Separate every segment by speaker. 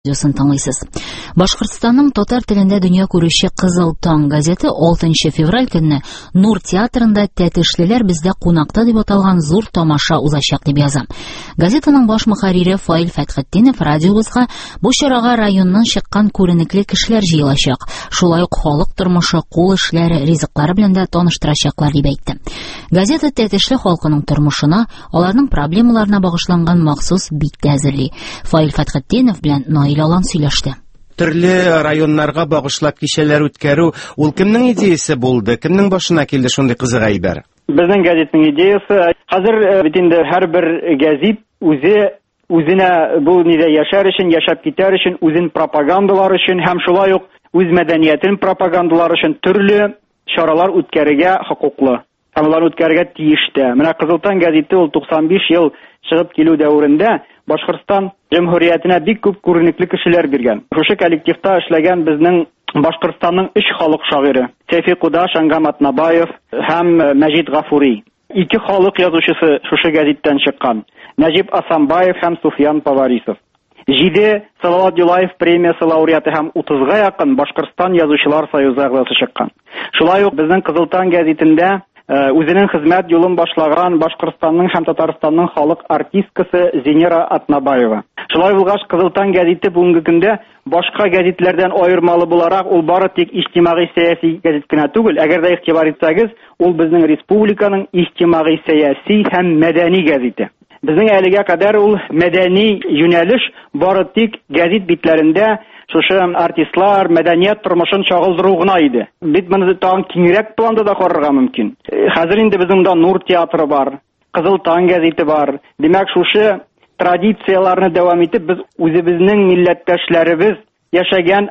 Speaker 1: Тыңлыйсыз. Башкортстанның татар телендә дөнья күрүче Кызыл таң газеты 6 февраль көнне Нур театрында Тәтешлеләр бездә кунакта дип аталган зур тамаша узачак дип яза. Газетаның баш мөхәррире Фаил Фәтхетдинов радиобызга бу чарага районнан чыккан күренекле кешеләр җыелачак. Шулай ук халык тормышы, кул эшләре, ризыклары белән дә таныштырачаклар дип әйтте. Газета Тәтешле халкының тормышына, аларның проблемаларына багышланган махсус бит әзерли. Фаил Фәтхетдинов белән Алан сөйләште.
Speaker 2: Төрле районнарга багышлап кичәләр үткәрү, ул кемнең идеясе булды? Кемнең башына килде шундый кызык әйбер?
Speaker 3: Безнең газетның идеясы, хәзер бит инде һәрбер газет үзенә бу нидә яшәр өчен, яшәп китәр өчен, үзен пропагандалар өчен һәм шулай ук үз мәдәниятен пропагандалар өчен төрле чаралар үткәрергә хокуклы. Һәм алар үткәрергә тиеш тә. Менә Кызыл таң газеты ул 95 ел чыгып килү дәверендә Башкортстан җәмһүриятенә бик күп күренекле кешеләр биргән. Шушы коллективта эшләгән безнең Башкортстанның 3 халык шагыйре, Тәвфик Кудаш, Ангам Атнабаев һәм Мәҗит Гафури. 2 халык язучысы шушы газеттан чыккан, Нәҗип Асанбаев һәм Суфиян Поварисов. 7 Салават Юлаев премиясы лауреаты һәм 30-га якын Башкортстан язучылар союзы әгъзасы чыккан. Шулай ук безнең Кызыл таң газетында үзенең хезмәт юлын башлаган Башкортстанның һәм Татарстанның халык артисткасы Зинера Атнабаева. Шулай булгач, Кызыл таң газеты бүгенге көндә башка газетләрдән аермалы буларак, ул бары тик иҗтимагый сәяси газет кенә түгел, әгәр дә игътибар итсәгез, ул безнең республиканың иҗтимагый сәяси һәм мәдәни газеты. Безнең әлегә кадәр ул мәдәни юнәлеш бары тик газет битләрендә шушы артистлар, мәдәният тормышын чагылдыру гына иде. Бит моны тагын киңрәк планда да карарга мөмкин. Хәзер инде безнең Нур театры бар, Кызыл таң газеты бар. Димәк, шушы традицияларны дәвам итеп, без үзебезнең милләттәшләребез яшәгән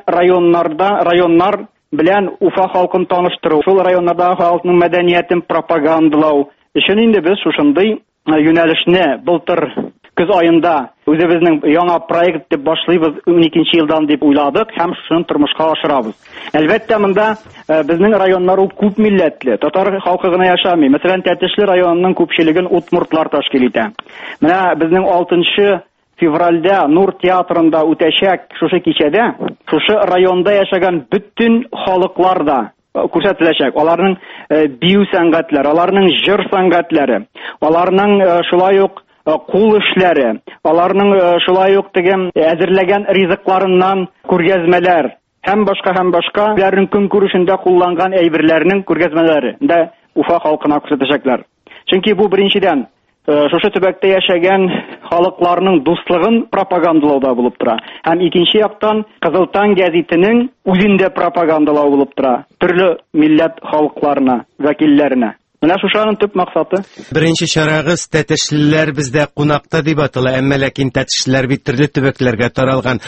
Speaker 3: районнар белән Уфа халкын таныштыру, шул районнардагы халыкның мәдәниятен пропагандалау өчен инде без шушындый юнәлешне былтыр көз айында үзебезнең яңа проект дип башлыйбыз 12 елдан дип уйладык һәм шуны тормышка ашырабыз. Әлбәттә, монда безнең районнар ул күп милләтле, татар халкы гына яшамый. Мәсәлән, Тәтешле районының күпчелеген удмуртлар ташкил итә. Менә безнең 6 февральдә Нур театрында үтәчәк шушы кичәдә, шушы районда яшәгән бөтен халыклар да күрсәтеләчәк. Аларның бию сәнгатьләре, аларның җыр сәнгатьләре, аларның шулай ук кул эшләре, аларның шулай ук әзерләгән ризыкларыннан күргәзмәләр һәм башка үзләренең көн күрешендә кулланган әйберләрнең күргәзмәләре дә Уфа халкына күрсәтәчәкләр. Чөнки бу беренчедән шушы төбәктә яшәгән халыкларның дуслыгын пропагандалауда булып тора. Һәм икенче яктан Кызыл таң газетының үзендә пропагандалау булып тора. Төрле милләт халыкларына, вәкилләренә. Менә шушаның төп максаты.
Speaker 2: Беренче чарагыз Тәтешлеләр бездә кунакта дип атала, әмма ләкин Тәтешлеләр бит төрле төбәкләргә таралган.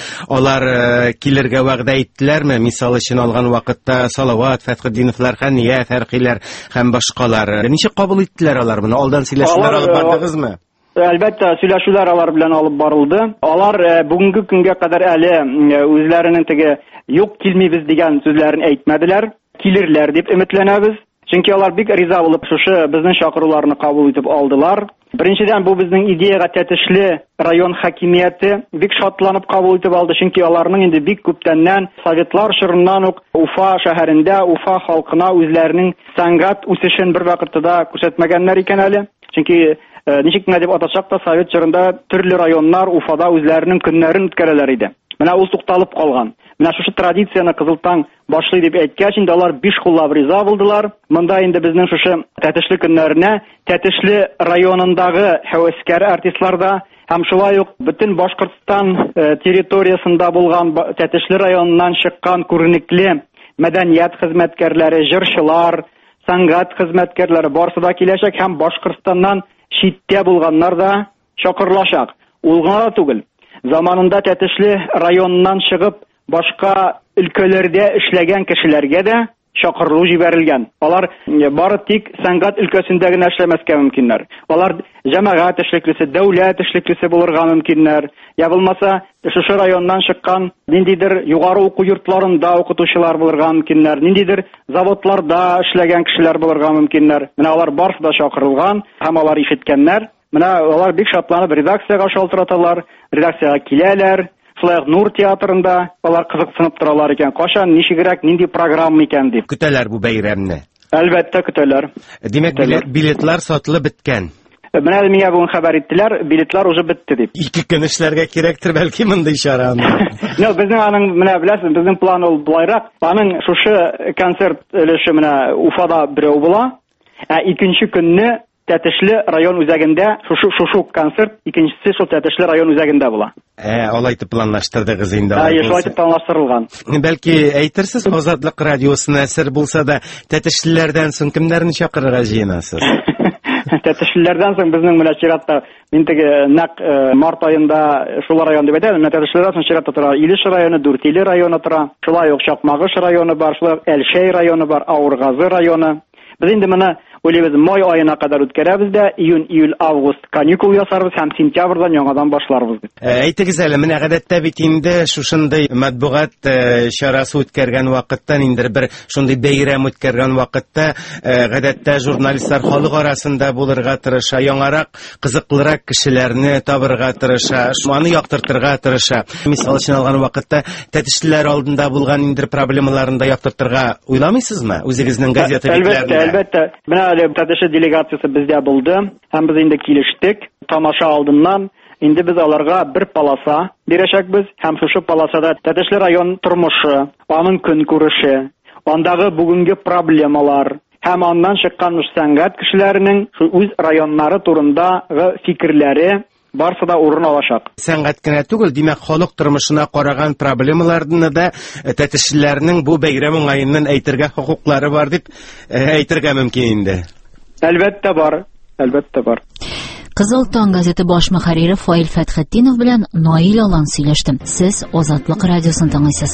Speaker 2: Алар килергә вәгъдә иттеләрме? Мисал өчен алган вакытта Салават, Фәтхетдиновлар, Хәния, Фәрхиләр һәм башкалар. Ничек кабул иттеләр алар моны? Алдан сөйләшүләр алып бардыгызмы?
Speaker 3: Әлбәттә, сөйләшүләр алар белән алып барылды. Алар бүгенге көнгә кадәр әле үзләренең юк килмибез дигән сүзләрен әйтмәделәр. Килерләр дип өметләнәбез. Чөнки алар бик риза булып шушы безнең чакыруларны кабул итеп алдылар. Беренчедән бу безнең идеяга Тәтешле район хакимияте бик шатланып кабул итеп алды. Чөнки аларның инде бик күптәннән советлар чорыннан ук Уфа шәһәрендә Уфа халкына үзләренең сәнгать үсешен бер вакытта күрсәтмәгәннәр икән әле. Чөнки ничек кенә дип атасак та совет чорында төрле районнар Уфада үзләренең көннәрен үткәрәләр иде. Менә ул тукталып калган. Менә шушы традицияны Кызыл таң башлый дип әйткәч, инде алар 5 куллап риза булдылар. Монда инде безнең шушы Тәтешле көннәренә Тәтешле районындагы һәвәскәр артистлар да һәм шулай ук бөтен Башкортстан территориясында булган Тәтешле районыннан чыккан күренекле мәдәният хезмәткәрләре, җырчылар, сәнгать хезмәткәрләре барысы да киләчәк һәм Башкортстаннан читтә булганнар да чакырылачак. Ул гына түгел. Заманында Тәтешле районыннан чыгып башка өлкәләрдә эшләгән кешеләргә дә чакырылу җибәрелгән. Алар бары тик сәнгать өлкәсендә генә эшләмәскә мөмкиннәр. Алар җәмәгать эшлеклесе, дәүләт эшлеклесе булырга мөмкиннәр. Я булмаса, шушы районнан чыккан ниндидер югары уку йортларында укытучылар булырга мөмкиннәр, ниндидер заводларда эшләгән кешеләр булырга мөмкиннәр. Менә алар барысы да чакырылган һәм алар ишеткәннәр. Менә алар бик шатланып редакциягә шалтыраталар, редакциягә киләләр. шулай Нур театрында алар кызыксынып торалар икән. Кашан, ничегрәк, нинди программа икән дип.
Speaker 2: Көтәләр бу бәйрәмне.
Speaker 3: Әлбәттә көтәләр.
Speaker 2: Димәк, билетлар сатылып беткән.
Speaker 3: Менә миңа бүген хәбәр иттеләр, билетлар уже бетте дип.
Speaker 2: 2 көн эшләргә кирәктер бәлки мондай чараны.
Speaker 3: Безнең аның менә беләсез, безнең план ул булайрак. Аның шушы концерт өлеше менә Уфада берәү була. Икенче көнне Тәтешле район үзәгендә шушы концерт, икенчесе шул Тәтешле район үзәгендә була.
Speaker 2: Алай итеп планлаштырдыгыз инде.
Speaker 3: Шулай итеп планлаштырылган.
Speaker 2: Бәлки әйтерсез, Азатлык радиосына сер булса да, Тәтешлеләрдән соң кемнәрне чакырырга җыенасыз?
Speaker 3: Тәтешлеләрдән соң безнең менә чиратта, мин теге нәкъ март айында шул район дип әйтәм, Тәтешлеләрдән соң чиратта тора Илеш районы, Дүртөйле районы тора. Шулай ук Чакмагыш районы бар, шулай Әлшәй районы бар, Авыргазы районы. Без инде моны уйлыйбыз, май аена кадәр үткәрәбез дә, июнь, июль, август каникул ясарбыз һәм сентябрьдән яңадан башларбыз дип.
Speaker 2: Әйтегез әле, менә гадәттә бит инде шушындай матбугат чарасы үткәргән вакыттан инде бер шундый бәйрәм үткәргән вакытта гадәттә журналистлар халык арасында булырга тырыша, яңарак, кызыклырак кешеләрне табырга тырыша, шуны яктыртырга тырыша. Мисал өчен алган вакытта Тәтешлеләр алдында булган инде проблемаларын да яктыртырга уйламыйсызмы үзегезнең газета битләрендә?
Speaker 3: Әлбәттә. Тәтешле делегациясе бездә булды, һәм без инде килештек. Тамаша алдыннан инде без аларга бер полоса бирәчәкбез, һәм шушы полосада Тәтешле район тормышы, аның көнкүреше, андагы бүгенге проблемалар һәм аннан чыккан сәнгать кешеләренең үз районнары турындагы фикерләре барсы да урын алачак.
Speaker 2: Сәнгать кенә түгел, димәк, халык тормышына караган проблемаларны да Тәтешлеләрнең бу бәйрәм уңаеннан әйтергә хокуклары бар дип әйтергә мөмкин инде.
Speaker 3: Әлбәттә бар.
Speaker 1: Кызыл таң газеты баш мөхәррире Фаил Фәтхетдинов белән Наил Алан сөйләштем. Сез Азатлык радиосын тыңлыйсыз.